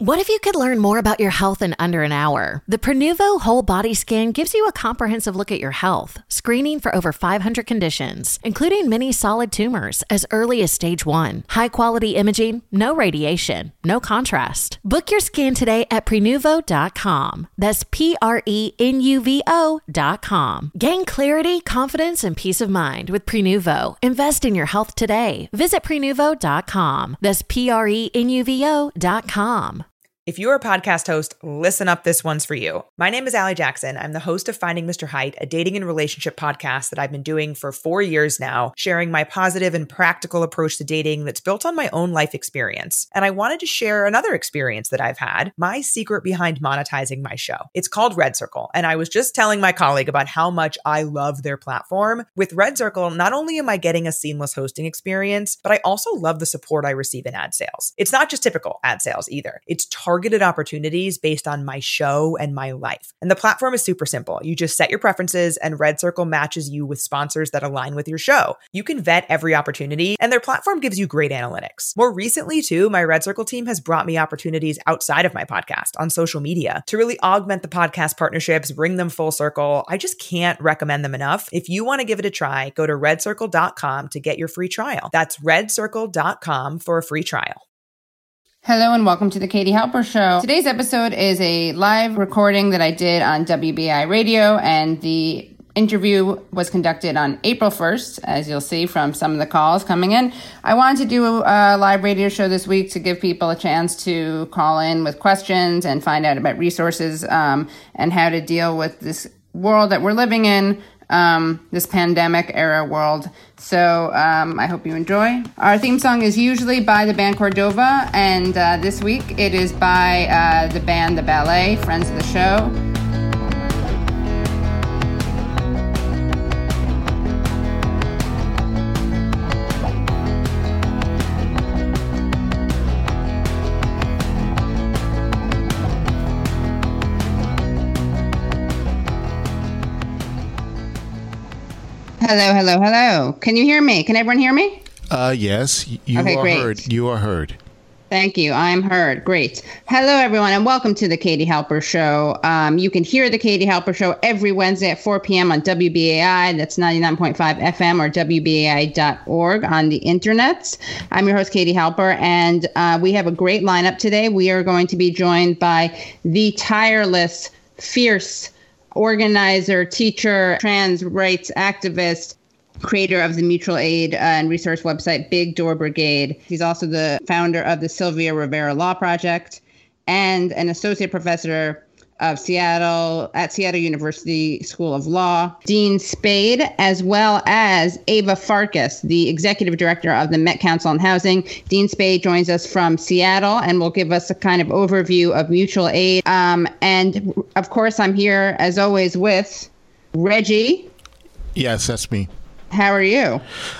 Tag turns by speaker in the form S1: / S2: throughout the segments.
S1: What if you could learn more about your health in under an hour? The Prenuvo Whole Body Scan gives you a comprehensive look at your health, screening for over 500 conditions, including many solid tumors as early as stage 1. High-quality imaging, no radiation, no contrast. Book your scan today at Prenuvo.com. That's Prenuvo.com. Gain clarity, confidence, and peace of mind with Prenuvo. Invest in your health today. Visit Prenuvo.com. That's Prenuvo.com.
S2: If you're a podcast host, listen up, this one's for you. My name is Allie Jackson. I'm the host of Finding Mr. Height, a dating and relationship podcast that I've been doing for 4 years now, sharing my positive and practical approach to dating that's built on my own life experience. And I wanted to share another experience that I've had, my secret behind monetizing my show. It's called Red Circle, and I was just telling my colleague about how much I love their platform. With Red Circle, not only am I getting a seamless hosting experience, but I also love the support I receive in ad sales. It's not just typical ad sales either. It's targeted opportunities based on my show and my life. And the platform is super simple. You just set your preferences and Red Circle matches you with sponsors that align with your show. You can vet every opportunity and their platform gives you great analytics. More recently too, my Red Circle team has brought me opportunities outside of my podcast on social media to really augment the podcast partnerships, bring them full circle. I just can't recommend them enough. If you want to give it a try, go to redcircle.com to get your free trial. That's redcircle.com for a free trial.
S3: Hello and welcome to the Katie Halper Show. Today's episode is a live recording that I did on WBAI Radio, and the interview was conducted on April 1st, as you'll see from some of the calls coming in. I wanted to do a live radio show this week to give people a chance to call in with questions and find out about resources and how to deal with this world that we're living in. This pandemic era world. So I hope you enjoy. Our theme song is usually by the band Cordova, and this week it is by the band The Ballet, friends of the show. Hello, hello, hello. Can you hear me? Can everyone hear me?
S4: Yes, you
S3: okay,
S4: are
S3: great.
S4: heard. You are heard.
S3: Thank you. I'm heard. Great. Hello, everyone, and welcome to the Katie Halper Show. You can hear the Katie Halper Show every Wednesday at 4 p.m. on WBAI. That's 99.5 FM or WBAI.org on the internet. I'm your host, Katie Halper, and we have a great lineup today. We are going to be joined by the tireless, fierce organizer, teacher, trans rights activist, creator of the mutual aid and resource website Big Door Brigade. He's also the founder of the Sylvia Rivera Law Project and an associate professor of Seattle at Seattle University School of Law, Dean Spade, as well as Ava Farkas, the executive director of the Met Council on Housing. Dean Spade joins us from Seattle and will give us a kind of overview of mutual aid. And of course, I'm here as always with Reggie.
S4: Yes, that's me.
S3: How are you?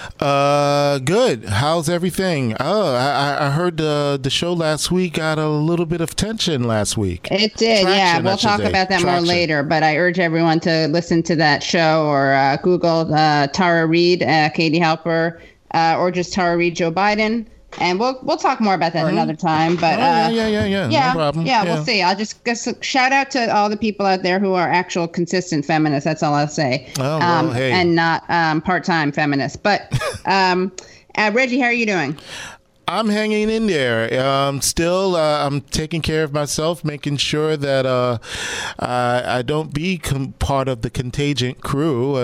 S4: Good. How's everything? Oh, I heard the show last week got a little bit of tension last week.
S3: It did, yeah. We'll talk about that more later, but I urge everyone to listen to that show or Google Tara Reid, Katie Halper, or just Tara Reid, Joe Biden. And we'll talk more about that another time. But
S4: yeah, no problem.
S3: Yeah, we'll see. I'll just shout out to all the people out there who are actual consistent feminists. That's all I'll say.
S4: Oh, well, hey.
S3: And not part-time feminists. But Reggie, how are you doing?
S4: I'm hanging in there. Still, I'm taking care of myself, making sure that I don't be part of the contagion crew.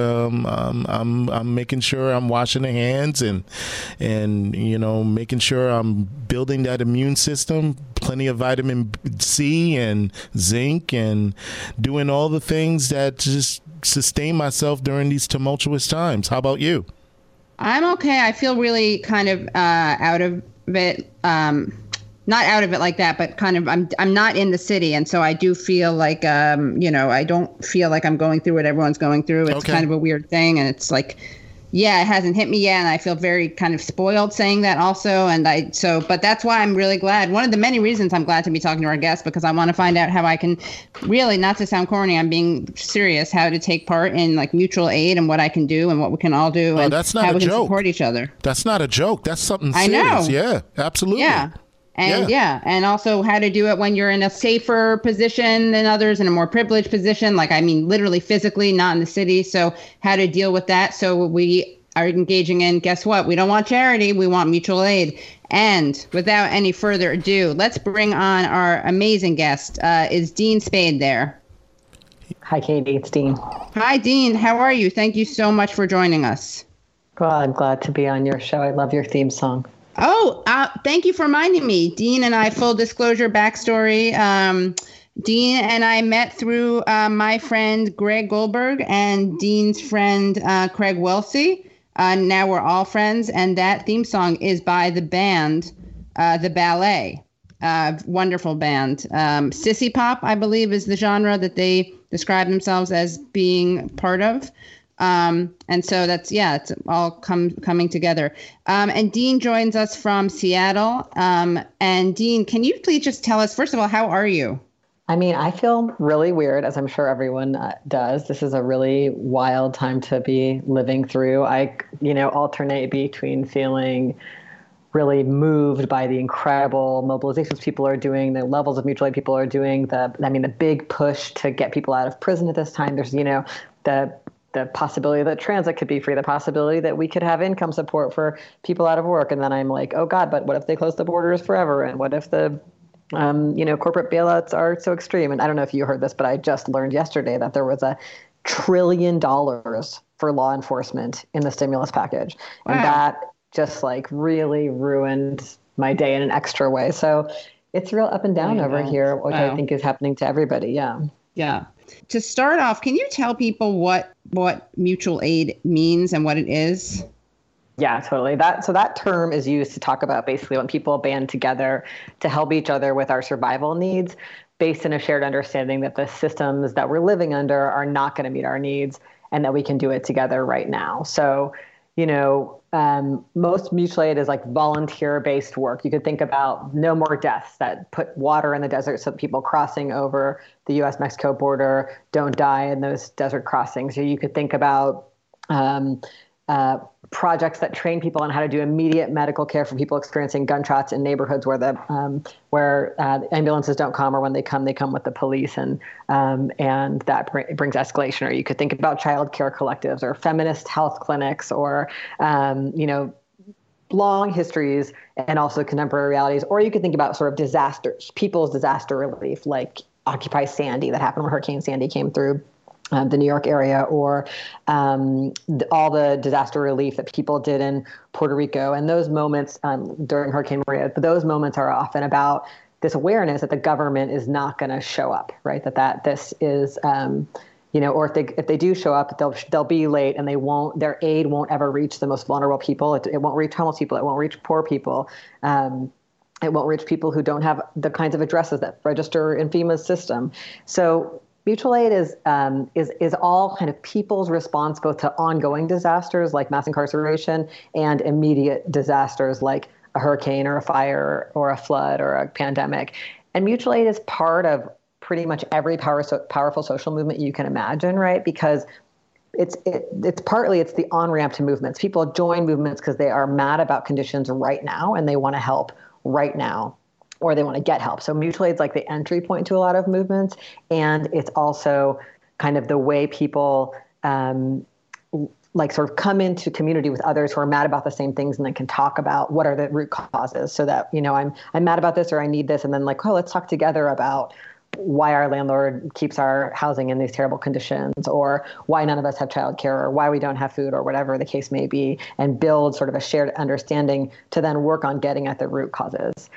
S4: I'm making sure I'm washing the hands and making sure I'm building that immune system. Plenty of vitamin C and zinc, and doing all the things that just sustain myself during these tumultuous times. How about you?
S3: I'm okay. I feel really kind of out of it. Not out of it like that, but kind of I'm not in the city, and so I do feel like I don't feel like I'm going through what everyone's going through. It's kind of a weird thing, and it's like, yeah, it hasn't hit me yet, and I feel very kind of spoiled saying that also. But that's why I'm really glad. One of the many reasons I'm glad to be talking to our guest, because I want to find out how I can really, not to sound corny, I'm being serious, how to take part in like mutual aid and what I can do and what we can all do and
S4: that's not
S3: how
S4: a
S3: we can
S4: joke.
S3: Support each other.
S4: That's not a joke. That's something
S3: I
S4: serious.
S3: know.
S4: Yeah, absolutely.
S3: Yeah. And and also how to do it when you're in a safer position than others, in a more privileged position, like, I mean, literally physically, not in the city. So how to deal with that. So we are engaging in, guess what? We don't want charity. We want mutual aid. And without any further ado, let's bring on our amazing guest. Is Dean Spade there?
S5: Hi, Katie. It's Dean.
S3: Hi, Dean. How are you? Thank you so much for joining us.
S5: Well, I'm glad to be on your show. I love your theme song.
S3: Oh, thank you for reminding me. Dean and I, full disclosure, backstory. Dean and I met through my friend Greg Goldberg and Dean's friend Craig Welsey. Now we're all friends, and that theme song is by the band, The Ballet. Wonderful band. Sissy pop, I believe, is the genre that they describe themselves as being part of. And so that's, it's all coming together. And Dean joins us from Seattle. And Dean, can you please just tell us, first of all, how are you?
S5: I mean, I feel really weird, as I'm sure everyone does. This is a really wild time to be living through. I, alternate between feeling really moved by the incredible mobilizations people are doing, the levels of mutual aid people are doing, the big push to get people out of prison at this time. There's, the possibility that transit could be free, the possibility that we could have income support for people out of work. And then I'm like, oh God, but what if they close the borders forever? And what if the, corporate bailouts are so extreme? And I don't know if you heard this, but I just learned yesterday that there was $1 trillion for law enforcement in the stimulus package. Wow. And that just really ruined my day in an extra way. So it's real up and down over here, which I think is happening to everybody. Yeah.
S3: Yeah. To start off, can you tell people what mutual aid means and what it is?
S5: Yeah, totally. That term is used to talk about basically when people band together to help each other with our survival needs, based in a shared understanding that the systems that we're living under are not going to meet our needs and that we can do it together right now. So, most mutual aid is volunteer-based work. You could think about No More Deaths, that put water in the desert so that people crossing over the U.S.-Mexico border don't die in those desert crossings. Or you could think about projects that train people on how to do immediate medical care for people experiencing gunshots in neighborhoods where the ambulances don't come, or when they come with the police, and that brings escalation. Or you could think about child care collectives or feminist health clinics, or long histories and also contemporary realities. Or you could think about sort of disasters, people's disaster relief, like Occupy Sandy that happened when Hurricane Sandy came through the New York area, or all the disaster relief that people did in Puerto Rico. And those moments during Hurricane Maria, but those moments are often about this awareness that the government is not going to show up, right? That this is, or if they do show up, they'll be late, and their aid won't ever reach the most vulnerable people. It won't reach homeless people. It won't reach poor people. It won't reach people who don't have the kinds of addresses that register in FEMA's system. So mutual aid is all kind of people's response both to ongoing disasters like mass incarceration and immediate disasters like a hurricane or a fire or a flood or a pandemic. And mutual aid is part of pretty much every powerful social movement you can imagine, right? Because it's the on-ramp to movements. People join movements because they are mad about conditions right now and they want to help right now, or they want to get help. So mutual aid is like the entry point to a lot of movements. And it's also kind of the way people sort of come into community with others who are mad about the same things, and then can talk about what are the root causes, so that, I'm mad about this, or I need this. And then let's talk together about why our landlord keeps our housing in these terrible conditions, or why none of us have childcare, or why we don't have food, or whatever the case may be, and build sort of a shared understanding to then work on getting at the root causes.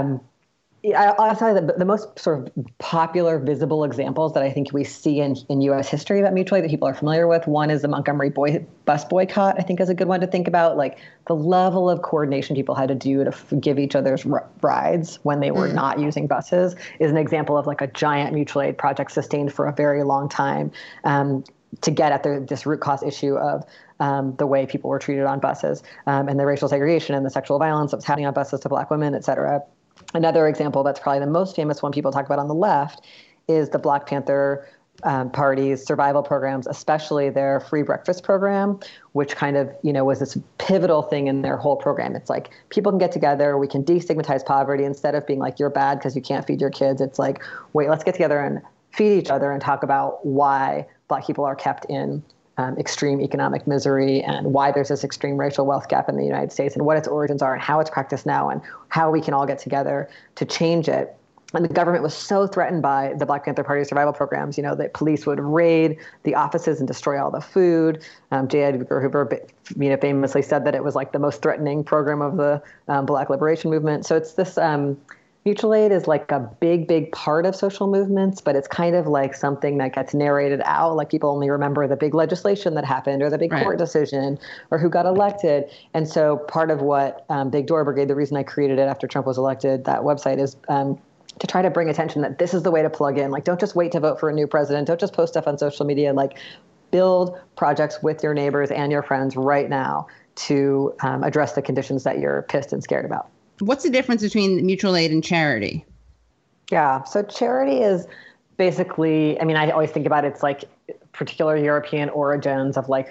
S5: I'll tell you that the most sort of popular visible examples that I think we see in U.S. history about mutual aid that people are familiar with, one is the Montgomery bus boycott, I think is a good one to think about. Like the level of coordination people had to do to give each other's rides when they were not using buses is an example of like a giant mutual aid project sustained for a very long time to get at this root cause issue of the way people were treated on buses and the racial segregation and the sexual violence that was happening on buses to Black women, et cetera. Another example that's probably the most famous one people talk about on the left is the Black Panther parties' survival programs, especially their free breakfast program, which kind of, was this pivotal thing in their whole program. It's like, people can get together, we can destigmatize poverty instead of being like, you're bad because you can't feed your kids. It's like, wait, let's get together and feed each other and talk about why Black people are kept in extreme economic misery and why there's this extreme racial wealth gap in the United States and what its origins are and how it's practiced now and how we can all get together to change it. And the government was so threatened by the Black Panther Party survival programs, that police would raid the offices and destroy all the food. J. Edgar Hoover, famously said that it was like the most threatening program of the Black liberation movement. So it's this mutual aid is like a big, big part of social movements, but it's kind of like something that gets narrated out. Like people only remember the big legislation that happened or the big court decision or who got elected. And so part of what Big Door Brigade, the reason I created it after Trump was elected, that website is to try to bring attention that this is the way to plug in. Like, don't just wait to vote for a new president. Don't just post stuff on social media. Like, build projects with your neighbors and your friends right now to address the conditions that you're pissed and scared about.
S3: What's the difference between mutual aid and charity?
S5: Yeah, so charity is basically, I always think about it's like particular European origins of like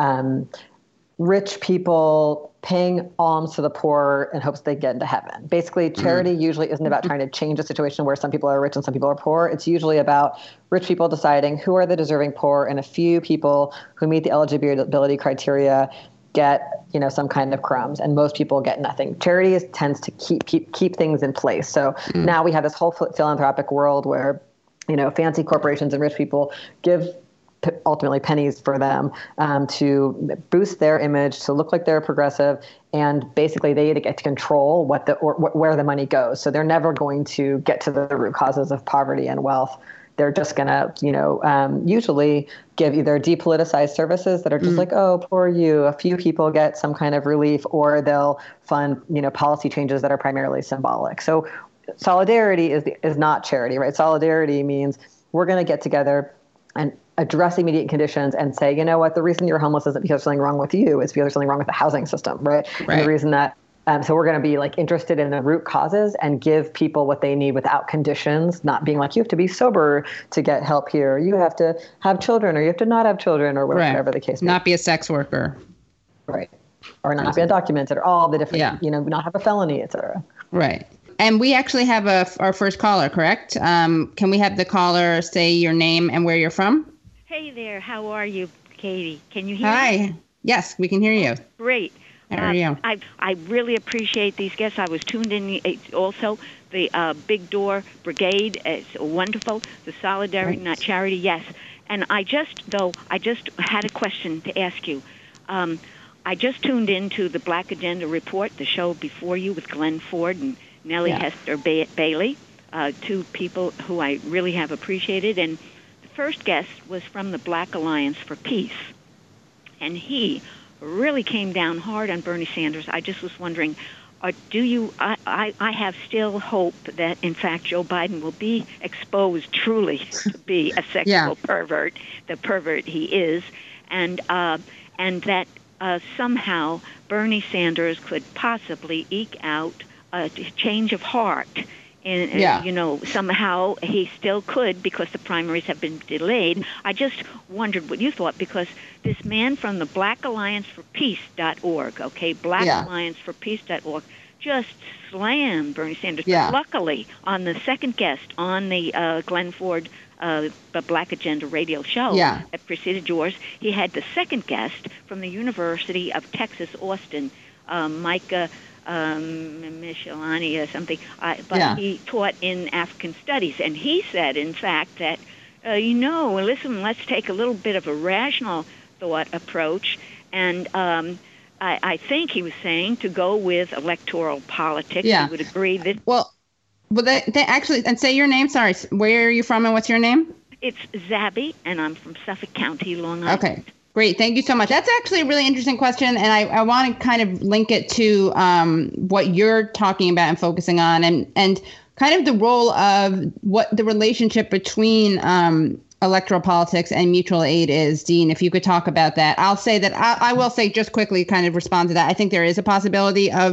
S5: rich people paying alms to the poor in hopes they get into heaven. Basically, charity usually isn't about trying to change a situation where some people are rich and some people are poor. It's usually about rich people deciding who are the deserving poor, and a few people who meet the eligibility criteria get, some kind of crumbs, and most people get nothing. Charity tends to keep things in place. So now we have this whole philanthropic world where, fancy corporations and rich people give ultimately pennies for them to boost their image, to look like they're progressive, and basically they get to control where the money goes. So they're never going to get to the root causes of poverty and wealth. They're just going to, usually give either depoliticized services that are just like, oh, poor you. A few people get some kind of relief, or they'll fund, policy changes that are primarily symbolic. So solidarity is not charity, right? Solidarity means we're going to get together and address immediate conditions and say, you know what, the reason you're homeless isn't because there's something wrong with you, it's because there's something wrong with the housing system, right? And the reason that, so we're going to be like interested in the root causes and give people what they need without conditions, not being like, you have to be sober to get help here, you have to have children, or you have to not have children, or whatever the case may be.
S3: Not be a sex worker.
S5: Right. Or not be undocumented, or all the different, not have a felony, et cetera.
S3: Right. And we actually have our first caller, correct? Can we have the caller say your name and where you're from?
S6: Hey there, how are you, Katie? Can you hear me?
S3: Hi. Yes, we can hear you.
S6: Great.
S3: How are you?
S6: I really appreciate these guests. I was tuned in also. The Big Door Brigade is wonderful. The Solidarity, not Charity, yes. And I just had a question to ask you. I just tuned into the Black Agenda Report, the show before you with Glenn Ford and Nellie Hester Bailey, two people who I really have appreciated. And the first guest was from the Black Alliance for Peace. And he really came down hard on Bernie Sanders. I just was wondering, I have still hope that, in fact, Joe Biden will be exposed truly to be a sexual pervert, the pervert he is, and that somehow Bernie Sanders could possibly eke out a change of heart. And, somehow he still could, because the primaries have been delayed. I just wondered what you thought, because this man from the Black Alliance for Peace.org, blackallianceforpeace.org, just slammed Bernie Sanders.
S3: Yeah.
S6: But luckily, on the second guest on the Glenn Ford the Black Agenda radio show that preceded yours, he had the second guest from the University of Texas, Austin, Micah Michelani or something, but he taught in African Studies, and he said, in fact, that, listen, let's take a little bit of a rational thought approach, and I think he was saying to go with electoral politics.
S3: Yeah.
S6: He would agree that...
S3: Well, they actually, and say your name, sorry, where are you from and what's your name?
S6: It's Zabby, and I'm from Suffolk County, Long Island.
S3: Okay. Great. Thank you so much. That's actually a really interesting question. And I want to kind of link it to what you're talking about and focusing on, and kind of the role of what the relationship between electoral politics and mutual aid is. Dean, if you could talk about that. I'll say that I will say just quickly kind of respond to that. I think there is a possibility of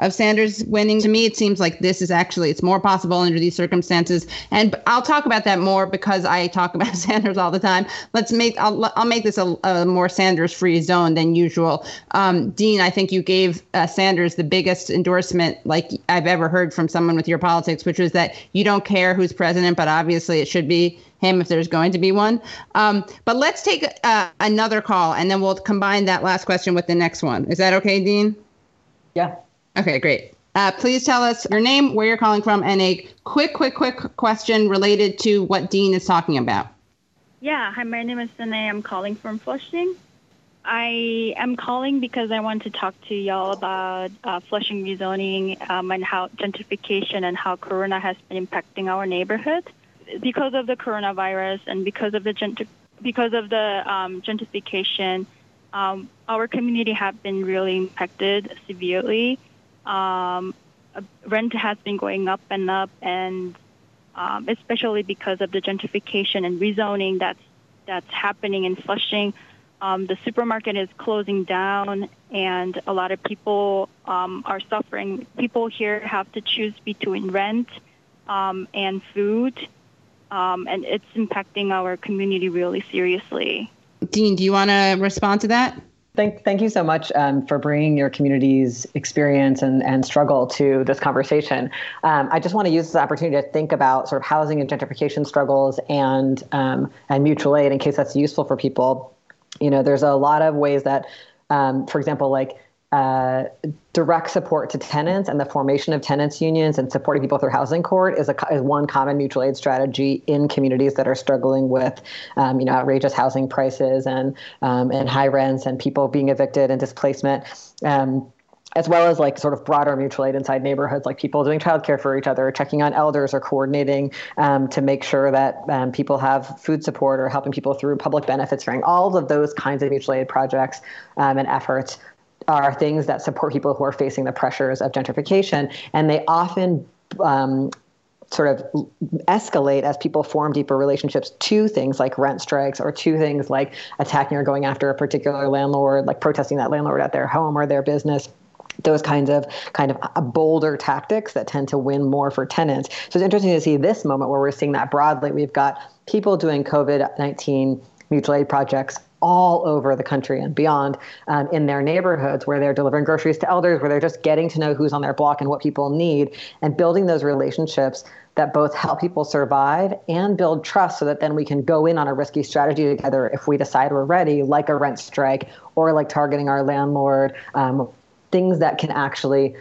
S3: of Sanders winning. To me, it seems like it's more possible under these circumstances. And I'll talk about that more because I talk about Sanders all the time. I'll make this a more Sanders-free zone than usual. Dean, I think you gave Sanders the biggest endorsement like I've ever heard from someone with your politics, which was that you don't care who's president, but obviously it should be him if there's going to be one. But let's take another call, and then we'll combine that last question with the next one. Is that okay, Dean?
S5: Yeah.
S3: Okay, great. Please tell us your name, where you're calling from, and a quick question related to what Dean is talking about.
S7: Yeah. Hi, my name is Sine. I'm calling from Flushing. I am calling because I want to talk to y'all about Flushing rezoning and how gentrification and how Corona has been impacting our neighborhood. Because of the coronavirus and because of the gentrification, our community have been really impacted severely. Rent has been going up, and especially because of the gentrification and rezoning that's happening in Flushing. The supermarket is closing down, and a lot of people are suffering. People here have to choose between rent and food, and it's impacting our community really seriously.
S3: Dean, do you want to respond to that?
S5: Thank you so much for bringing your community's experience and struggle to this conversation. I just want to use this opportunity to think about sort of housing and gentrification struggles and mutual aid in case that's useful for people. You know, there's a lot of ways that, for example, like direct support to tenants and the formation of tenants unions and supporting people through housing court is one common mutual aid strategy in communities that are struggling with, outrageous housing prices and high rents and people being evicted and displacement. As well as like sort of broader mutual aid inside neighborhoods, like people doing childcare for each other, checking on elders or coordinating to make sure that people have food support or helping people through public benefits sharing. All of those kinds of mutual aid projects and efforts are things that support people who are facing the pressures of gentrification. And they often sort of escalate as people form deeper relationships to things like rent strikes or to things like attacking or going after a particular landlord, like protesting that landlord at their home or their business. Those kinds of bolder tactics that tend to win more for tenants. So it's interesting to see this moment where we're seeing that broadly. We've got people doing COVID-19 mutual aid projects all over the country and beyond in their neighborhoods where they're delivering groceries to elders, where they're just getting to know who's on their block and what people need and building those relationships that both help people survive and build trust so that then we can go in on a risky strategy together if we decide we're ready, like a rent strike or like targeting our landlord, things that can actually,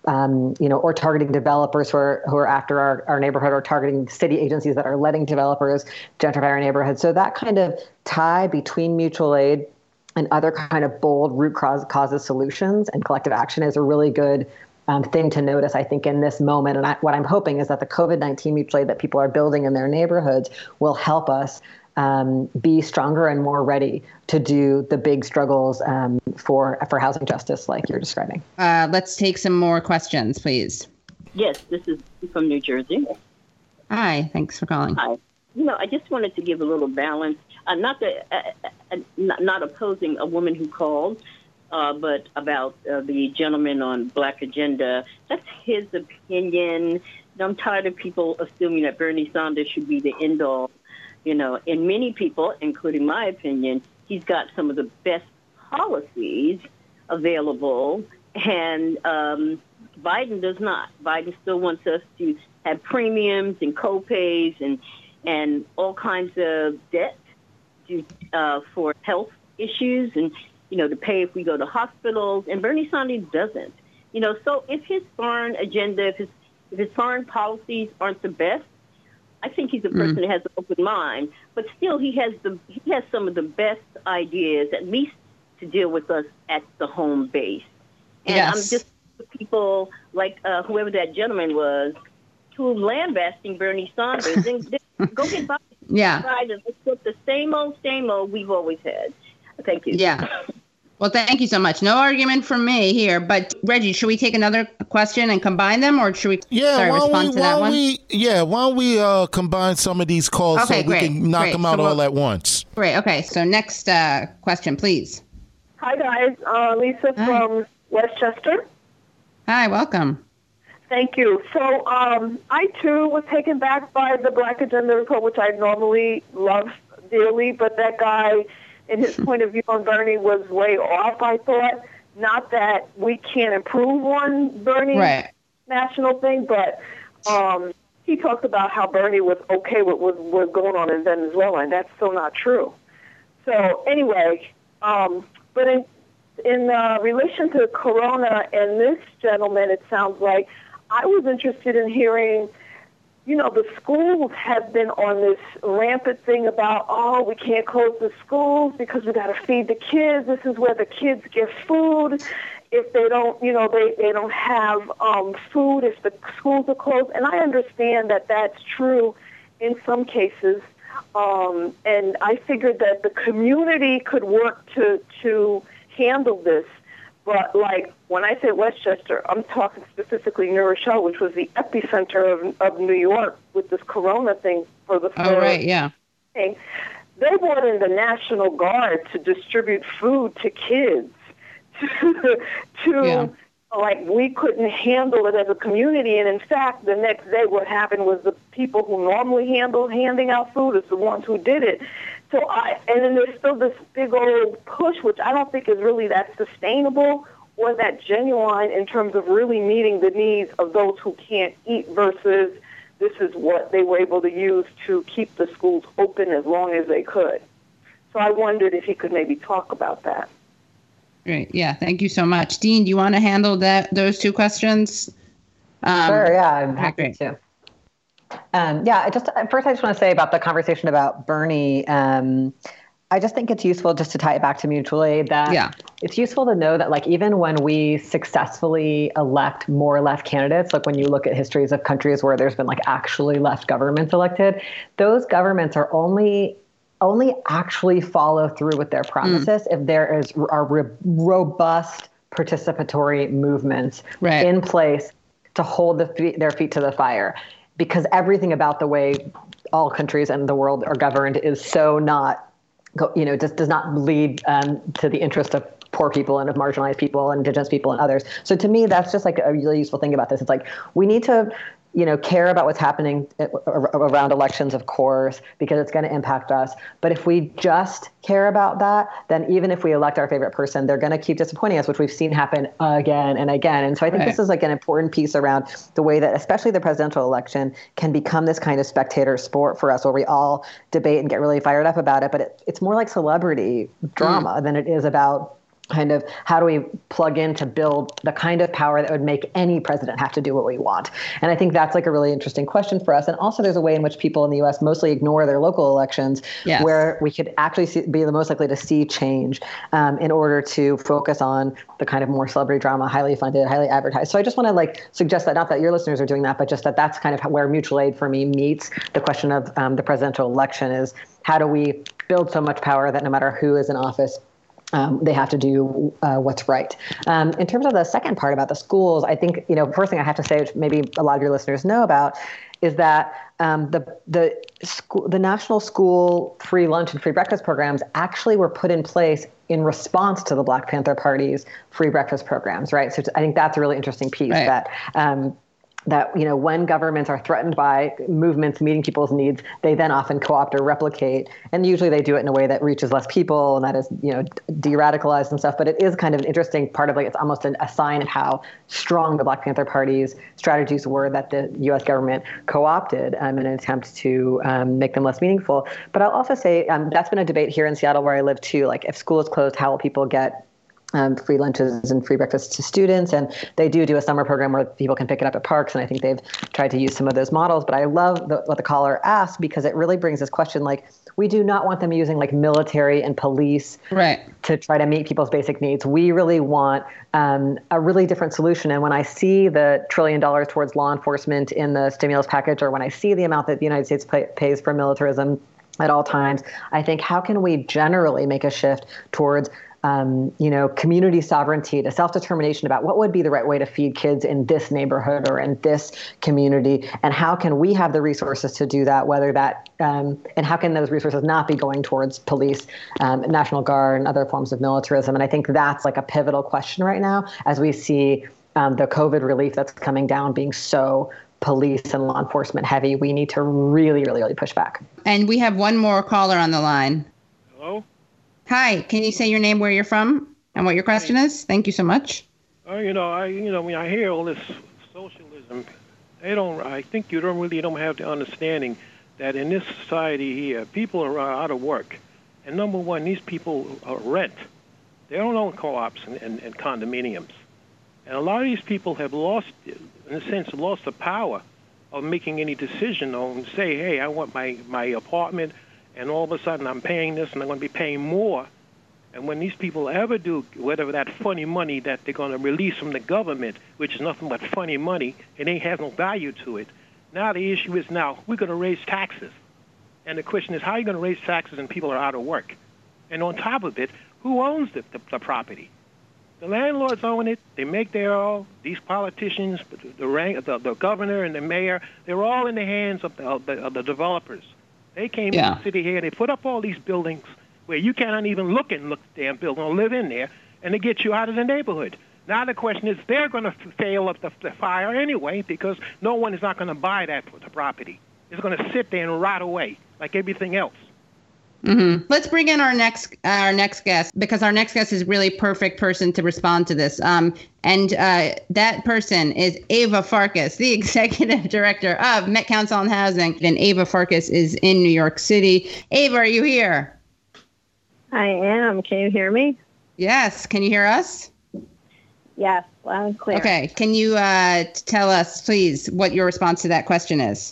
S5: or targeting developers who are after our neighborhood or targeting city agencies that are letting developers gentrify our neighborhood. So that kind of tie between mutual aid and other kind of bold root causes solutions and collective action is a really good thing to notice, I think, in this moment. And what I'm hoping is that the COVID-19 mutual aid that people are building in their neighborhoods will help us be stronger and more ready to do the big struggles for housing justice like you're describing.
S3: Let's take some more questions, please.
S8: Yes, this is from New Jersey.
S3: Hi, thanks for calling.
S8: Hi. I just wanted to give a little balance, not opposing a woman who called, but about the gentleman on Black Agenda. That's his opinion. I'm tired of people assuming that Bernie Sanders should be the end-all. In many people, including my opinion, he's got some of the best policies available, and Biden does not. Biden still wants us to have premiums and co-pays and all kinds of debt for health issues and, to pay if we go to hospitals. And Bernie Sanders doesn't. So if his foreign agenda, if his foreign policies aren't the best, I think he's a person that has an open mind, but still he has some of the best ideas, at least to deal with us at the home base. And
S3: yes.
S8: I'm just people like whoever that gentleman was, who lambasting Bernie Sanders and go get by.
S3: Yeah.
S8: And let's put the same old we've always had. Thank you.
S3: Yeah. Well, thank you so much. No argument from me here, but Reggie, should we take another question and combine them, or should we respond to that one?
S4: Why don't we combine some of these calls so we can knock them out all at once?
S3: Great. Okay. So next question, please.
S9: Hi, guys. Lisa from Westchester.
S3: Hi, welcome.
S9: Thank you. So I, too, was taken back by the Black Agenda report, which I normally love dearly, but that guy and his point of view on Bernie was way off, I thought. Not that we can't improve on Bernie's national thing, but he talked about how Bernie was okay with what was going on in Venezuela, and that's still not true. So anyway, but in relation to Corona and this gentleman, it sounds like I was interested in hearing, the schools have been on this rampant thing about, we can't close the schools because we got to feed the kids. This is where the kids get food. If they don't, they don't have food if the schools are closed. And I understand that that's true in some cases. And I figured that the community could work to handle this. But, like, when I say Westchester, I'm talking specifically New Rochelle, which was the epicenter of New York with this Corona thing for the thing. They brought in the National Guard to distribute food to kids. Like, we couldn't handle it as a community. And, in fact, the next day what happened was the people who normally handing out food is the ones who did it. So and then there's still this big old push, which I don't think is really that sustainable or that genuine in terms of really meeting the needs of those who can't eat versus this is what they were able to use to keep the schools open as long as they could. So I wondered if he could maybe talk about that.
S3: Great. Yeah. Thank you so much. Dean, do you want to handle those two questions?
S5: Sure. Yeah, I'm happy to. First, I just want to say about the conversation about Bernie. I just think it's useful just to tie it back to mutual aid that it's useful to know that, like, even when we successfully elect more left candidates, like when you look at histories of countries where there's been like actually left governments elected, those governments are only actually follow through with their promises if there are robust participatory movements in place to hold their feet to the fire. Because everything about the way all countries in the world are governed is so not, just does not lead to the interest of poor people and of marginalized people and indigenous people and others. So to me, that's just like a really useful thing about this. It's like we need to care about what's happening around elections, of course, because it's going to impact us. But if we just care about that, then even if we elect our favorite person, they're going to keep disappointing us, which we've seen happen again and again. And so I think this is like an important piece around the way that especially the presidential election can become this kind of spectator sport for us where we all debate and get really fired up about it. But it's more like celebrity drama than it is about kind of how do we plug in to build the kind of power that would make any president have to do what we want. And I think that's like a really interesting question for us. And also there's a way in which people in the U.S. mostly ignore their local elections where we could actually be the most likely to see change in order to focus on the kind of more celebrity drama, highly funded, highly advertised. So I just want to suggest that, not that your listeners are doing that, but just that's kind of where mutual aid for me meets the question of the presidential election is how do we build so much power that no matter who is in office, they have to do what's right. In terms of the second part about the schools, I think, first thing I have to say, which maybe a lot of your listeners know about, is that the national school free lunch and free breakfast programs actually were put in place in response to the Black Panther Party's free breakfast programs, right? So I think that's a really interesting piece that when governments are threatened by movements meeting people's needs, they then often co-opt or replicate. And usually they do it in a way that reaches less people and that is, de-radicalized and stuff. But it is kind of an interesting part of it's almost a sign of how strong the Black Panther Party's strategies were that the U.S. government co-opted in an attempt to make them less meaningful. But I'll also say that's been a debate here in Seattle where I live too. Like if school is closed, how will people get free lunches and free breakfasts to students? And they do a summer program where people can pick it up at parks. And I think they've tried to use some of those models. But I love what the caller asked because it really brings this question, we do not want them using military and police to try to meet people's basic needs. We really want a really different solution. And when I see the $1 trillion towards law enforcement in the stimulus package, or when I see the amount that the United States pays for militarism at all times, I think how can we generally make a shift towards community sovereignty, to self-determination about what would be the right way to feed kids in this neighborhood or in this community, and how can we have the resources to do that, whether that, and how can those resources not be going towards police, National Guard, and other forms of militarism. And I think that's a pivotal question right now as we see the COVID relief that's coming down being so police and law enforcement heavy, we need to really, really, really push back.
S3: And we have one more caller on the line.
S10: Hello?
S3: Hi, can you say your name, where you're from, and what your question is? Thank you so much.
S10: When I hear all this socialism, I think you don't have the understanding that in this society here, people are out of work. And number one, these people rent. They don't own co-ops and condominiums. And a lot of these people have lost the power of making any decision on, say, hey, I want my apartment, and all of a sudden I'm paying this, and I'm going to be paying more. And when these people ever do whatever that funny money that they're going to release from the government, which is nothing but funny money, and it has no value to it, now the issue is we're going to raise taxes. And the question is, how are you going to raise taxes and people are out of work? And on top of it, who owns the property? The landlords own it. They make these politicians, the governor and the mayor, they're all in the hands of the developers. They came to the city here. They put up all these buildings where you cannot even look at the damn building or live in there, and they get you out of the neighborhood. Now the question is, they're going to fail up the fire anyway, because no one is not going to buy the property. It's going to sit there and rot away like everything else.
S3: Mm-hmm. Let's bring in our next guest, because our next guest is really perfect person to respond to this. And that person is Ava Farkas, the executive director of Met Council on Housing. And Ava Farkas is in New York City. Ava, are you here?
S11: I am. Can you hear me?
S3: Yes. Can you hear us?
S11: Yes, loud and clear.
S3: Okay. Can you tell us, please, what your response to that question is?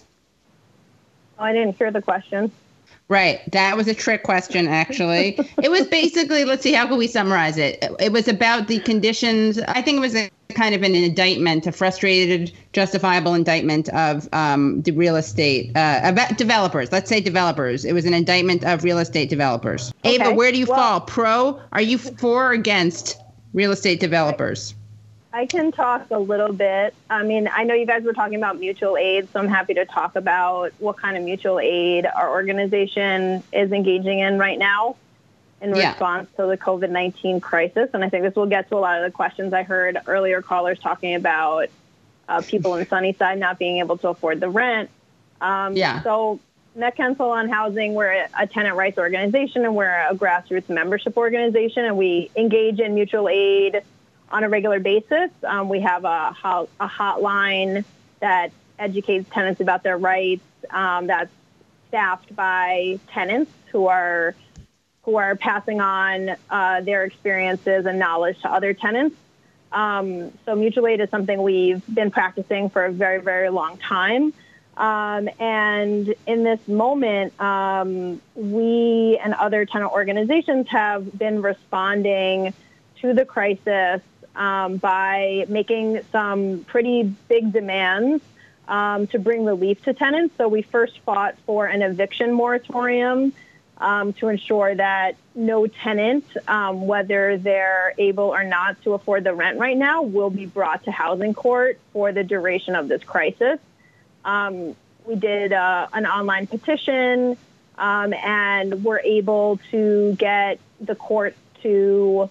S11: Oh, I didn't hear the question.
S3: Right. That was a trick question, actually. It was basically, let's see, how can we summarize it? It was about the conditions. I think it was a kind of an indictment, a frustrated, justifiable indictment of the real estate, about developers. Let's say developers. It was an indictment of real estate developers. Okay. Ava, where do you fall? Are you for or against real estate developers?
S11: I can talk a little bit. I mean, I know you guys were talking about mutual aid, so I'm happy to talk about what kind of mutual aid our organization is engaging in right now in response to the COVID-19 crisis. And I think this will get to a lot of the questions I heard earlier callers talking about people in Sunnyside not being able to afford the rent. So Met Council on Housing, we're a tenant rights organization, and we're a grassroots membership organization, and we engage in mutual aid on a regular basis. We have a hotline that educates tenants about their rights, that's staffed by tenants who are passing on their experiences and knowledge to other tenants. So mutual aid is something we've been practicing for a very, very long time. And in this moment, we and other tenant organizations have been responding to the crisis by making some pretty big demands to bring relief to tenants. So we first fought for an eviction moratorium to ensure that no tenant, whether they're able or not to afford the rent right now, will be brought to housing court for the duration of this crisis. We did an online petition, and we're able to get the court to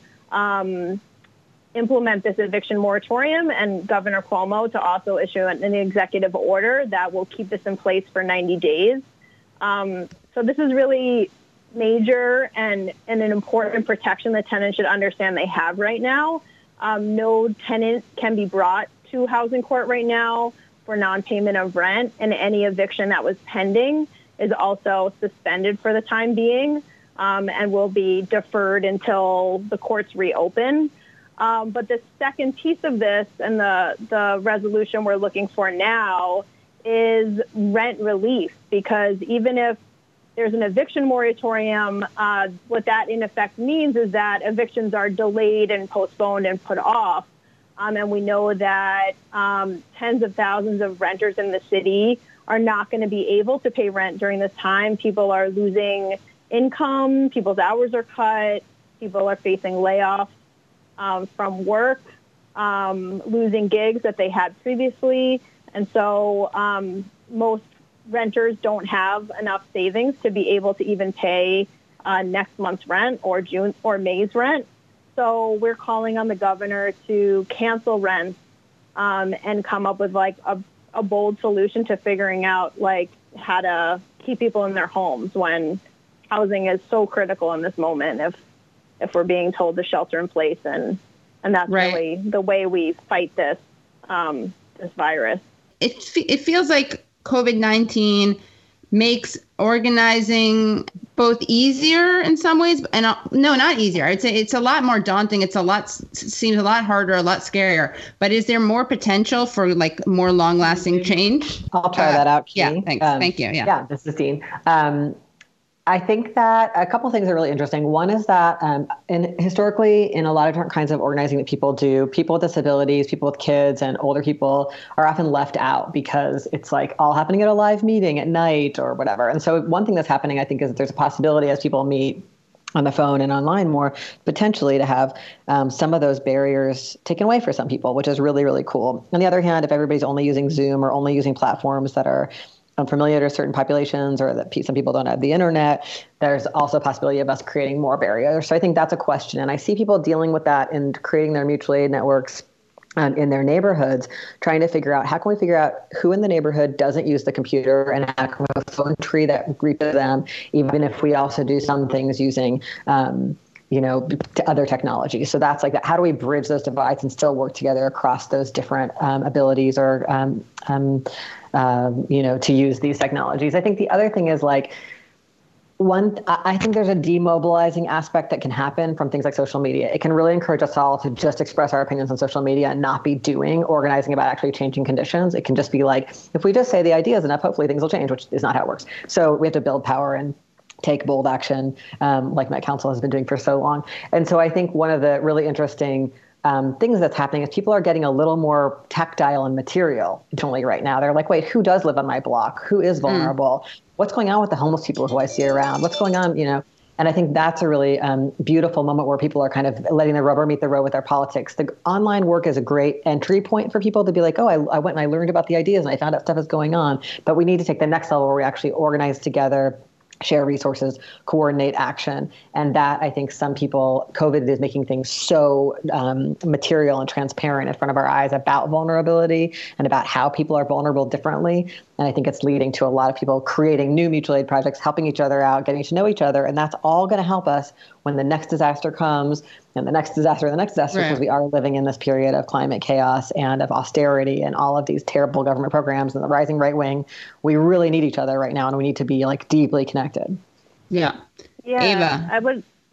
S11: implement this eviction moratorium, and Governor Cuomo to also issue an executive order that will keep this in place for 90 days. So this is really major and an important protection that tenants should understand they have right now. No tenant can be brought to housing court right now for non-payment of rent, and any eviction that was pending is also suspended for the time being and will be deferred until the courts reopen. But the second piece of this and the resolution we're looking for now is rent relief, because even if there's an eviction moratorium, what that in effect means is that evictions are delayed and postponed and put off. And we know that tens of thousands of renters in the city are not going to be able to pay rent during this time. People are losing income, people's hours are cut, people are facing layoffs from work, losing gigs that they had previously. And so most renters don't have enough savings to be able to even pay next month's rent or June or May's rent. So we're calling on the governor to cancel rents and come up with like a bold solution to figuring out like how to keep people in their homes when housing is so critical in this moment if we're being told to shelter in place, and that's really the way we fight this this virus.
S3: It feels like COVID-19 makes organizing both easier in some ways, and no, not easier. I'd say it's a lot more daunting. Seems a lot harder, a lot scarier. But is there more potential for like more long-lasting change?
S5: I'll try that out, Key.
S3: Yeah, thanks. Thank you.
S5: Yeah, this is Dean. I think that a couple things are really interesting. One is that historically, in a lot of different kinds of organizing that people do, people with disabilities, people with kids, and older people are often left out because it's like all happening at a live meeting at night or whatever. And so one thing that's happening, I think, is that there's a possibility as people meet on the phone and online more, potentially to have some of those barriers taken away for some people, which is really, really cool. On the other hand, if everybody's only using Zoom or only using platforms that are unfamiliar to certain populations, or that some people don't have the internet, there's also a possibility of us creating more barriers. So I think that's a question. And I see people dealing with that and creating their mutual aid networks in their neighborhoods, trying to figure out how can we figure out who in the neighborhood doesn't use the computer and have a phone tree that reaches them, even if we also do some things using to other technologies. So that's like that. How do we bridge those divides and still work together across those different abilities or to use these technologies? I think the other thing is like, I think there's a demobilizing aspect that can happen from things like social media. It can really encourage us all to just express our opinions on social media and not be organizing about actually changing conditions. It can just be like, if we just say the ideas enough, hopefully things will change, which is not how it works. So we have to build power and take bold action, like Met Council has been doing for so long. And so I think one of the really interesting things that's happening is people are getting a little more tactile and material jointly right now. They're like, wait, who does live on my block? Who is vulnerable? What's going on with the homeless people who I see around? What's going on, And I think that's a really beautiful moment where people are kind of letting the rubber meet the road with their politics. The online work is a great entry point for people to be like, oh, I went and I learned about the ideas and I found out stuff is going on. But we need to take the next level where we actually organize together, share resources, coordinate action. And that, I think COVID is making things so material and transparent in front of our eyes about vulnerability and about how people are vulnerable differently. And I think it's leading to a lot of people creating new mutual aid projects, helping each other out, getting to know each other. And that's all going to help us when the next disaster comes and the next disaster and the next disaster, because we are living in this period of climate chaos and of austerity and all of these terrible government programs and the rising right wing. We really need each other right now, and we need to be like deeply connected.
S3: Yeah.
S11: Ava. I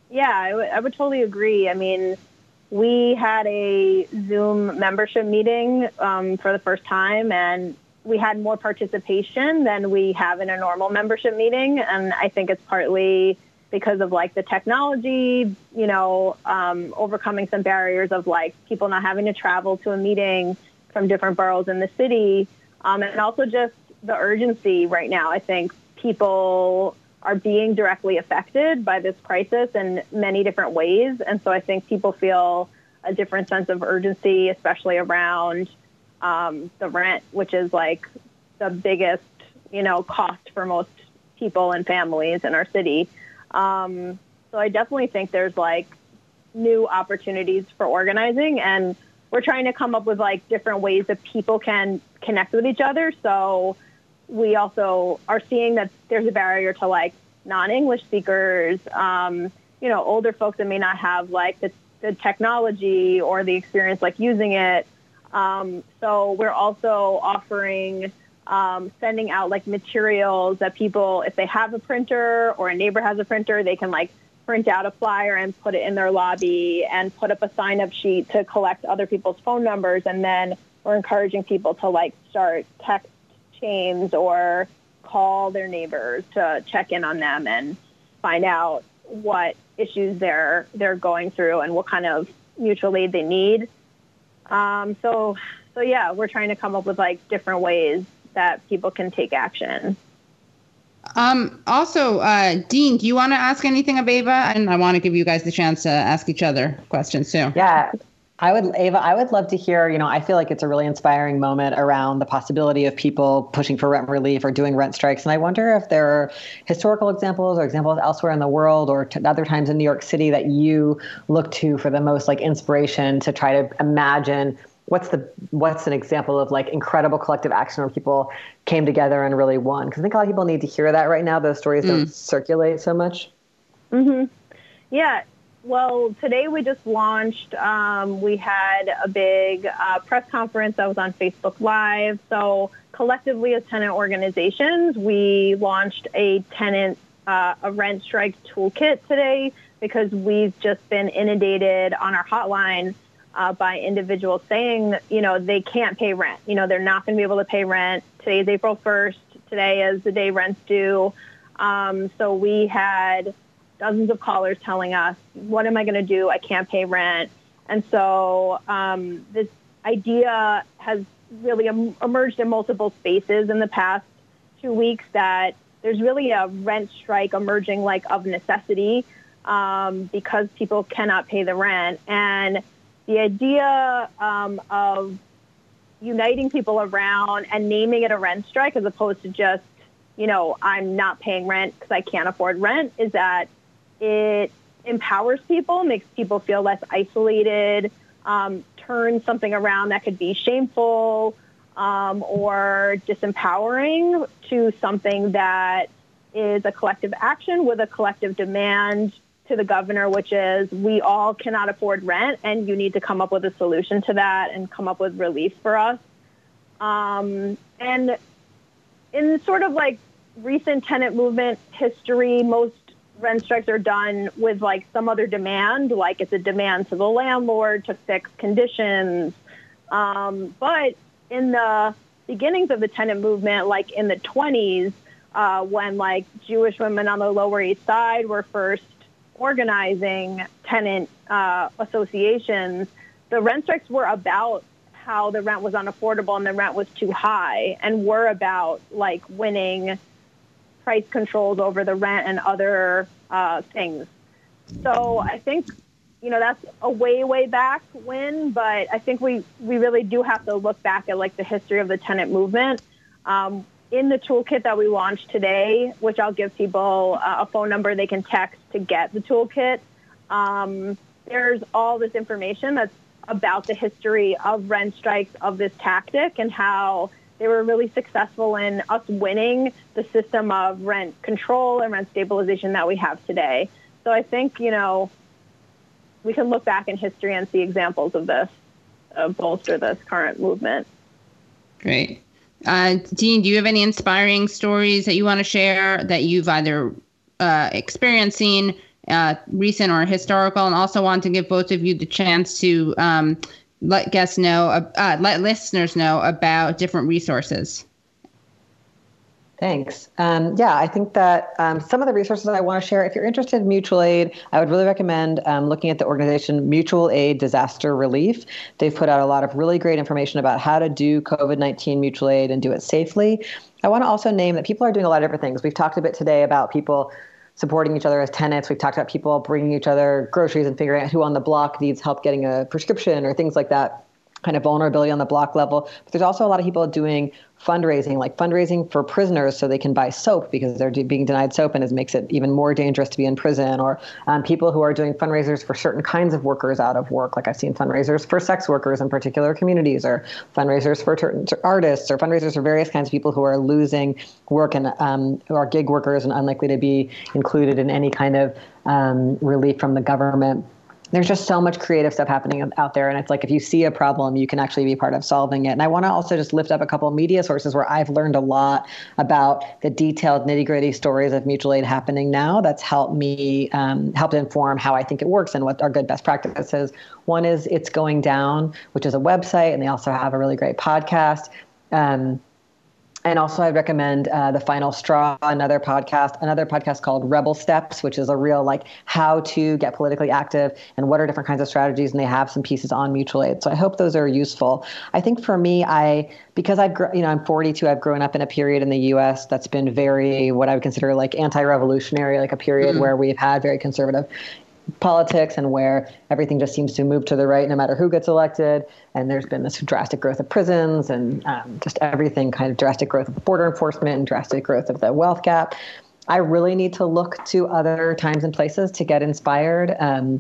S11: would totally agree. I mean, we had a Zoom membership meeting for the first time, and we had more participation than we have in a normal membership meeting. And I think it's partly because of like the technology, overcoming some barriers of like people not having to travel to a meeting from different boroughs in the city. And also just the urgency right now. I think people are being directly affected by this crisis in many different ways. And so I think people feel a different sense of urgency, especially around the rent, which is like the biggest, cost for most people and families in our city. So I definitely think there's like new opportunities for organizing, and we're trying to come up with like different ways that people can connect with each other. So we also are seeing that there's a barrier to like non-English speakers, older folks that may not have like the technology or the experience like using it. So we're also offering sending out like materials that people, if they have a printer or a neighbor has a printer, they can like print out a flyer and put it in their lobby and put up a sign-up sheet to collect other people's phone numbers. And then we're encouraging people to like start text chains or call their neighbors to check in on them and find out what issues they're going through and what kind of mutual aid they need. So yeah, we're trying to come up with like different ways that people can take action.
S3: Also, Dean, do you want to ask anything of Ava? And I want to give you guys the chance to ask each other questions too.
S5: Yeah, Ava, I would love to hear, I feel like it's a really inspiring moment around the possibility of people pushing for rent relief or doing rent strikes. And I wonder if there are historical examples or examples elsewhere in the world or other times in New York City that you look to for the most like inspiration to try to imagine what's an example of like incredible collective action where people came together and really won? Because I think a lot of people need to hear that right now. Those stories don't circulate so much.
S11: Mm-hmm. Yeah. Well, today we just launched. We had a big press conference that was on Facebook Live. So collectively as tenant organizations, we launched a rent strike toolkit today because we've just been inundated on our hotline by individuals saying, they can't pay rent. They're not going to be able to pay rent. Today is April 1st. Today is the day rent's due. So we had dozens of callers telling us, what am I going to do? I can't pay rent. And so this idea has really emerged in multiple spaces in the past 2 weeks that there's really a rent strike emerging like of necessity because people cannot pay the rent. And the idea of uniting people around and naming it a rent strike as opposed to just, I'm not paying rent because I can't afford rent is that it empowers people, makes people feel less isolated, turns something around that could be shameful or disempowering to something that is a collective action with a collective demand to the governor, which is we all cannot afford rent and you need to come up with a solution to that and come up with relief for us. And in sort of like recent tenant movement history, most rent strikes are done with like some other demand, like it's a demand to the landlord to fix conditions. But in the beginnings of the tenant movement, like in the 20s, when like Jewish women on the Lower East Side were first organizing tenant associations, the rent strikes were about how the rent was unaffordable and the rent was too high, and were about like winning price controls over the rent and other things. So I think, that's a way back when, but I think we really do have to look back at like the history of the tenant movement. In the toolkit that we launched today, which I'll give people a phone number they can text to get the toolkit, there's all this information that's about the history of rent strikes, of this tactic, and how they were really successful in us winning the system of rent control and rent stabilization that we have today. So I think, we can look back in history and see examples of this bolster this current movement.
S3: Great. Dean, do you have any inspiring stories that you want to share that you've either experiencing recent or historical, and also want to give both of you the chance to let listeners know about different resources?
S5: Thanks. I think that some of the resources I want to share, if you're interested in mutual aid, I would really recommend looking at the organization Mutual Aid Disaster Relief. They've put out a lot of really great information about how to do COVID-19 mutual aid and do it safely. I want to also name that people are doing a lot of different things. We've talked a bit today about people supporting each other as tenants. We've talked about people bringing each other groceries and figuring out who on the block needs help getting a prescription or things like that, kind of vulnerability on the block level. But there's also a lot of people doing fundraising, like fundraising for prisoners so they can buy soap because they're being denied soap, and it makes it even more dangerous to be in prison. Or people who are doing fundraisers for certain kinds of workers out of work. Like I've seen fundraisers for sex workers in particular communities, or fundraisers for artists, or fundraisers for various kinds of people who are losing work and who are gig workers and unlikely to be included in any kind of relief from the government. There's just so much creative stuff happening out there. And it's like, if you see a problem, you can actually be part of solving it. And I want to also just lift up a couple of media sources where I've learned a lot about the detailed nitty-gritty stories of mutual aid happening now. That's helped me, helped inform how I think it works and what are good best practices. One is It's Going Down, which is a website, and they also have a really great podcast. And also I'd recommend The Final Straw, another podcast called Rebel Steps, which is a real like how to get politically active and what are different kinds of strategies. And they have some pieces on mutual aid. So I hope those are useful. I think for me, because I'm 42, I've grown up in a period in the U.S. that's been very, what I would consider like anti-revolutionary, like a period where we've had very conservative politics and where everything just seems to move to the right no matter who gets elected. And there's been this drastic growth of prisons and just everything, kind of drastic growth of border enforcement and drastic growth of the wealth gap. I really need to look to other times and places to get inspired.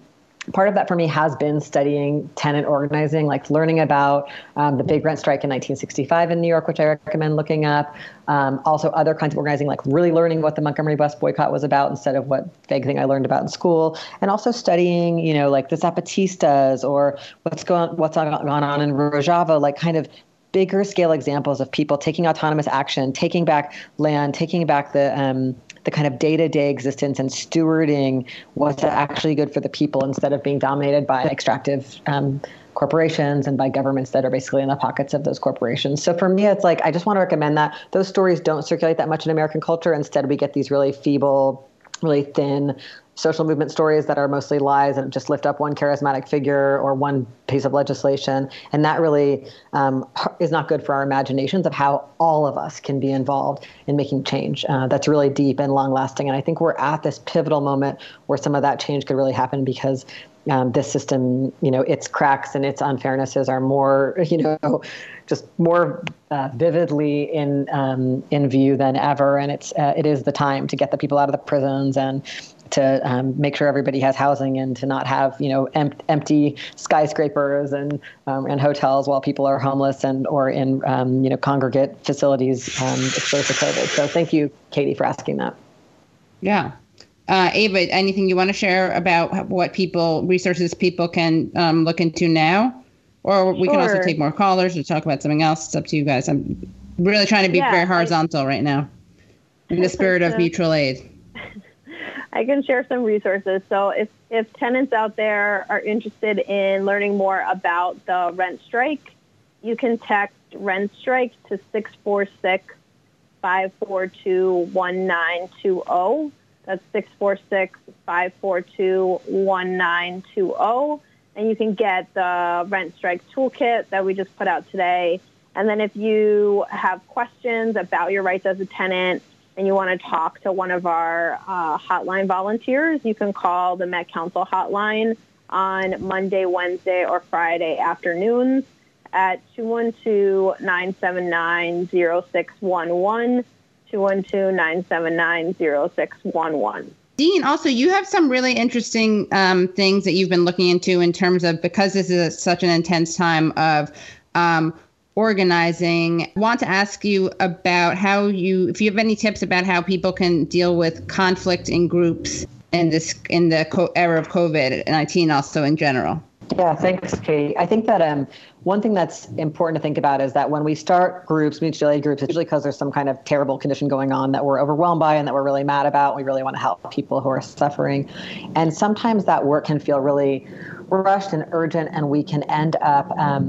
S5: part of that for me has been studying tenant organizing, like learning about the big rent strike in 1965 in New York, which I recommend looking up. Also other kinds of organizing, like really learning what the Montgomery bus boycott was about instead of what vague thing I learned about in school. And also studying, like the Zapatistas or what's gone on in Rojava, like kind of bigger scale examples of people taking autonomous action, taking back land, taking back the kind of day-to-day existence and stewarding what's actually good for the people instead of being dominated by extractive corporations and by governments that are basically in the pockets of those corporations. So for me, it's like, I just want to recommend that those stories don't circulate that much in American culture. Instead, we get these really feeble, really thin social movement stories that are mostly lies and just lift up one charismatic figure or one piece of legislation. And that really is not good for our imaginations of how all of us can be involved in making change that's really deep and long lasting. And I think we're at this pivotal moment where some of that change could really happen because this system, its cracks and its unfairnesses are more, just more vividly in view than ever. And it is the time to get the people out of the prisons and to make sure everybody has housing and to not have, empty skyscrapers and hotels while people are homeless or in, congregate facilities exposed to COVID. So thank you, Katie, for asking that.
S3: Yeah. Ava, anything you want to share about what resources people can look into now? Or we can also take more callers or talk about something else. It's up to you guys. I'm really trying to be very horizontal right now in the spirit of mutual aid.
S11: I can share some resources. So if tenants out there are interested in learning more about the rent strike, you can text rent strike to 646-542-1920. That's 646-542-1920. And you can get the rent strike toolkit that we just put out today. And then if you have questions about your rights as a tenant, and you want to talk to one of our hotline volunteers, you can call the Met Council hotline on Monday, Wednesday, or Friday afternoons at 212-979-0611, 212-979-0611.
S3: Dean, also, you have some really interesting things that you've been looking into in terms of, because this is such an intense time of organizing. I want to ask you about if you have any tips about how people can deal with conflict in groups in the era of COVID-19, also in general.
S5: Yeah, thanks, Katie. I think that one thing that's important to think about is that when we start groups, mutual aid groups, it's usually because there's some kind of terrible condition going on that we're overwhelmed by and that we're really mad about. We really want to help people who are suffering. And sometimes that work can feel really rushed and urgent, and we can end up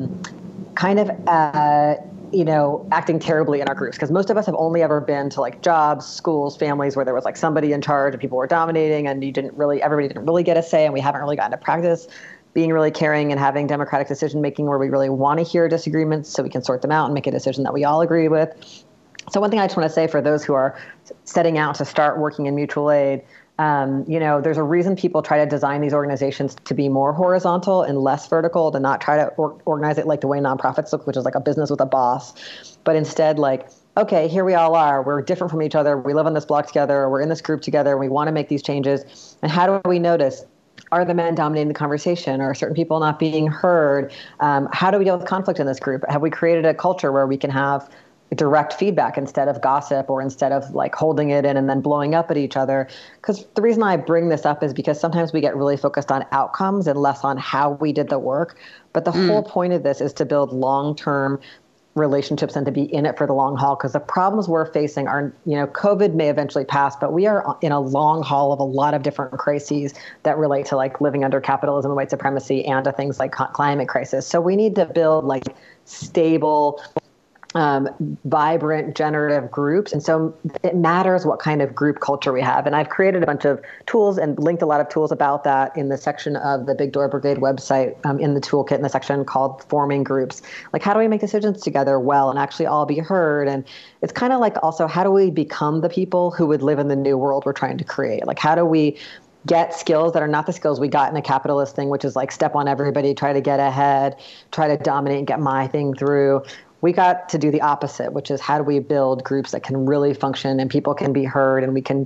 S5: acting terribly in our groups, because most of us have only ever been to like jobs, schools, families where there was like somebody in charge and people were dominating and everybody didn't really get a say, and we haven't really gotten to practice being really caring and having democratic decision making where we really want to hear disagreements so we can sort them out and make a decision that we all agree with. So one thing I just want to say for those who are setting out to start working in mutual aid, there's a reason people try to design these organizations to be more horizontal and less vertical, to not try to organize it like the way nonprofits look, which is like a business with a boss, but instead like, okay, here we all are. We're different from each other. We live on this block together. We're in this group together. And we want to make these changes. And how do we notice? Are the men dominating the conversation? Are certain people not being heard? How do we deal with conflict in this group? Have we created a culture where we can have direct feedback instead of gossip or instead of like holding it in and then blowing up at each other? Because the reason I bring this up is because sometimes we get really focused on outcomes and less on how we did the work. But the whole point of this is to build long-term relationships and to be in it for the long haul, because the problems we're facing are, COVID may eventually pass, but we are in a long haul of a lot of different crises that relate to like living under capitalism and white supremacy and to things like climate crisis. So we need to build like stable, vibrant, generative groups. And so it matters what kind of group culture we have. And I've created a bunch of tools and linked a lot of tools about that in the section of the Big Door Brigade website, in the toolkit in the section called Forming Groups. Like, how do we make decisions together well and actually all be heard? And it's kind of like also, how do we become the people who would live in the new world we're trying to create? Like, how do we get skills that are not the skills we got in a capitalist thing, which is like step on everybody, try to get ahead, try to dominate and get my thing through. We got to do the opposite, which is how do we build groups that can really function and people can be heard and we can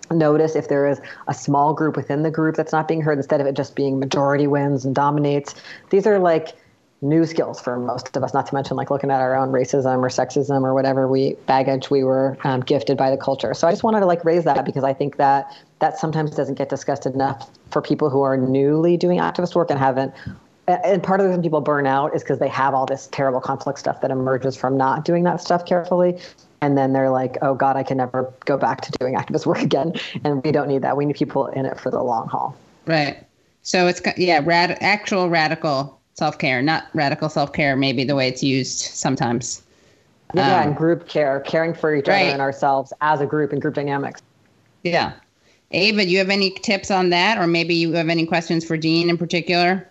S5: notice if there is a small group within the group that's not being heard, instead of it just being majority wins and dominates. These are like new skills for most of us, not to mention like looking at our own racism or sexism or whatever baggage we were gifted by the culture. So I just wanted to like raise that, because I think that sometimes doesn't get discussed enough for people who are newly doing activist work and haven't. And part of the reason people burn out is because they have all this terrible conflict stuff that emerges from not doing that stuff carefully. And then they're like, oh God, I can never go back to doing activist work again. And we don't need that. We need people in it for the long haul.
S3: Right. So it's, actual radical self-care, not radical self-care, maybe the way it's used sometimes.
S5: Yeah, and group care, caring for each other and ourselves as a group and group dynamics.
S3: Yeah. Ava, do you have any tips on that? Or maybe you have any questions for Dean in particular?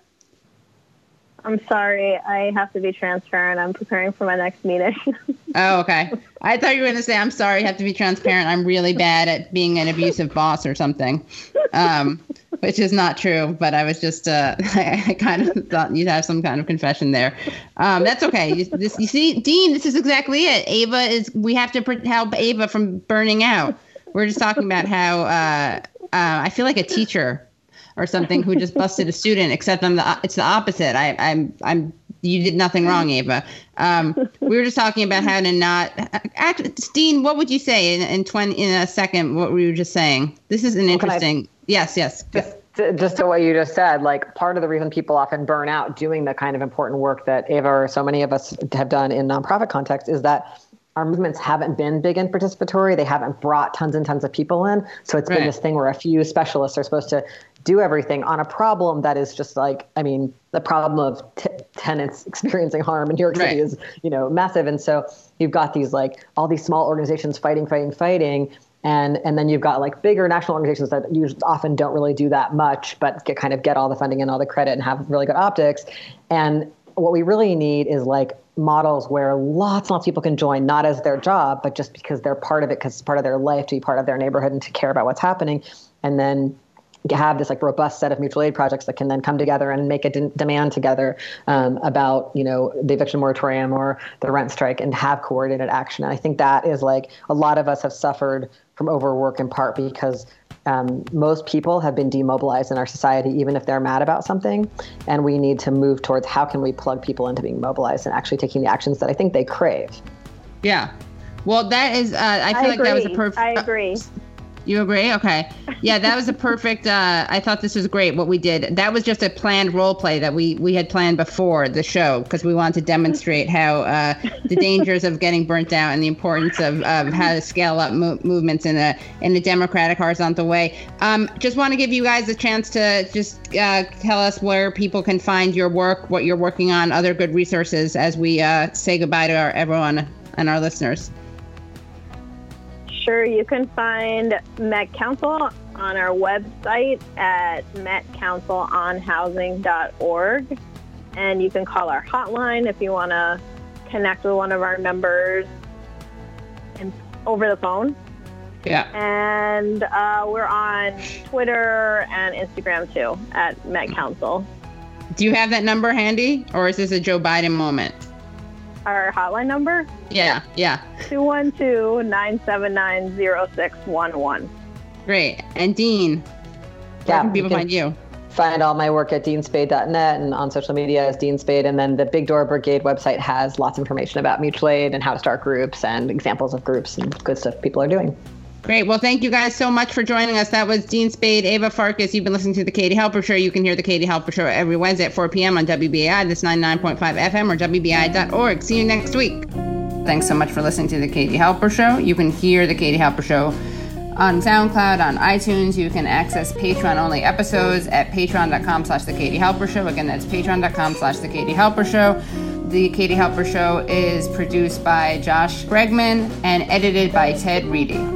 S11: I'm sorry. I have to be transparent. I'm preparing for my next meeting.
S3: Oh, okay. I thought you were going to say, I'm sorry, I have to be transparent. I'm really bad at being an abusive boss or something, which is not true. But I was just, I kind of thought you'd have some kind of confession there. That's okay. You see, Dean, this is exactly it. We have to help Ava from burning out. We're just talking about how I feel like a teacher or something who just busted a student, except it's the opposite. You did nothing wrong, Ava. We were just talking about how to not actually, Dean, what would you say in a second, what we were just saying? This is an interesting. Yes.
S5: Just to what you just said, like part of the reason people often burn out doing the kind of important work that Ava or so many of us have done in nonprofit context is that our movements haven't been big and participatory. They haven't brought tons and tons of people in. So it's been this thing where a few specialists are supposed to do everything on a problem that is just like, I mean, the problem of tenants experiencing harm in New York City is, massive. And so you've got these like all these small organizations fighting. And then you've got like bigger national organizations that usually often don't really do that much, but get all the funding and all the credit and have really good optics. And what we really need is like models where lots and lots of people can join, not as their job, but just because they're part of it, because it's part of their life, to be part of their neighborhood and to care about what's happening. And then you have this like robust set of mutual aid projects that can then come together and make a demand together about, the eviction moratorium or the rent strike, and have coordinated action. And I think that is like a lot of us have suffered from overwork in part because most people have been demobilized in our society, even if they're mad about something. And we need to move towards how can we plug people into being mobilized and actually taking the actions that I think they crave.
S3: Yeah. Well, that is, I feel like that was a perfect.
S11: I agree.
S3: You agree? Okay. Yeah, that was a perfect, I thought this was great what we did. That was just a planned role play that we had planned before the show, because we wanted to demonstrate how the dangers of getting burnt out and the importance of how to scale up movements in a democratic, horizontal way. Just want to give you guys a chance to just tell us where people can find your work, what you're working on, other good resources as we say goodbye to everyone and our listeners.
S11: Sure, you can find Met Council on our website at metcouncilonhousing.org. And you can call our hotline if you want to connect with one of our members over the phone.
S3: Yeah.
S11: And we're on Twitter and Instagram too at Met Council.
S3: Do you have that number handy, or is this a Joe Biden moment?
S11: Our hotline number?
S3: Yeah.
S11: 212-979-0611.
S3: Great. And Dean, where can people find you?
S5: Find all my work at deanspade.net and on social media as Dean Spade. And then the Big Door Brigade website has lots of information about mutual aid and how to start groups and examples of groups and good stuff people are doing.
S3: Great. Well, thank you guys so much for joining us. That was Dean Spade, Ava Farkas. You've been listening to The Katie Halper Show. You can hear The Katie Halper Show every Wednesday at 4 p.m. on WBAI. That's 99.5 FM or WBAI.org. See you next week. Thanks so much for listening to The Katie Halper Show. You can hear The Katie Halper Show on SoundCloud, on iTunes. You can access Patreon-only episodes at patreon.com/The Katie Halper Show. Again, that's patreon.com/The Katie Halper Show. The Katie Halper Show is produced by Josh Bregman and edited by Ted Reedy.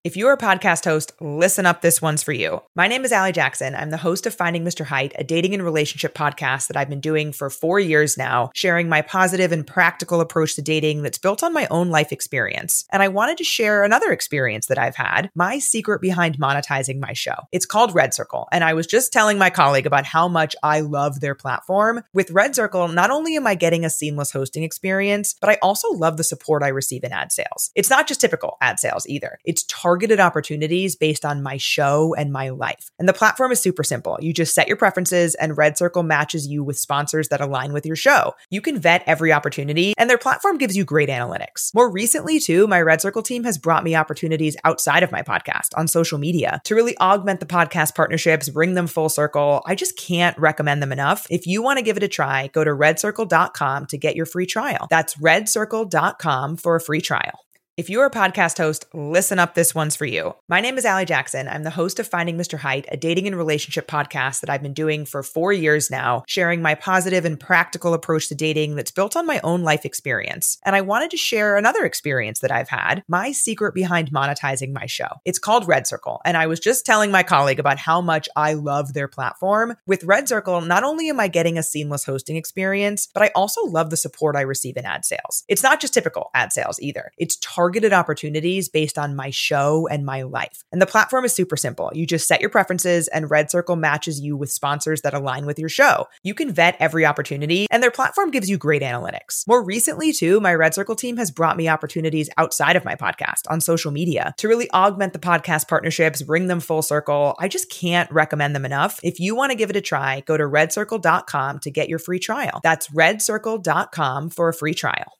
S2: If you're a podcast host, listen up, this one's for you. My name is Allie Jackson. I'm the host of Finding Mr. Height, a dating and relationship podcast that I've been doing for 4 years now, sharing my positive and practical approach to dating that's built on my own life experience. And I wanted to share another experience that I've had, my secret behind monetizing my show. It's called Red Circle, and I was just telling my colleague about how much I love their platform. With Red Circle, not only am I getting a seamless hosting experience, but I also love the support I receive in ad sales. It's not just typical ad sales either. It's targeted opportunities based on my show and my life. And the platform is super simple. You just set your preferences and Red Circle matches you with sponsors that align with your show. You can vet every opportunity and their platform gives you great analytics. More recently too, my Red Circle team has brought me opportunities outside of my podcast on social media to really augment the podcast partnerships, bring them full circle. I just can't recommend them enough. If you want to give it a try, go to redcircle.com to get your free trial. That's redcircle.com for a free trial. If you're a podcast host, listen up, this one's for you. My name is Allie Jackson. I'm the host of Finding Mr. Height, a dating and relationship podcast that I've been doing for 4 years now, sharing my positive and practical approach to dating that's built on my own life experience. And I wanted to share another experience that I've had, my secret behind monetizing my show. It's called Red Circle, and I was just telling my colleague about how much I love their platform. With Red Circle, not only am I getting a seamless hosting experience, but I also love the support I receive in ad sales. It's not just typical ad sales either. It's targeted opportunities based on my show and my life. And the platform is super simple. You just set your preferences and Red Circle matches you with sponsors that align with your show. You can vet every opportunity and their platform gives you great analytics. More recently too, my Red Circle team has brought me opportunities outside of my podcast on social media to really augment the podcast partnerships, bring them full circle. I just can't recommend them enough. If you want to give it a try, go to redcircle.com to get your free trial. That's redcircle.com for a free trial.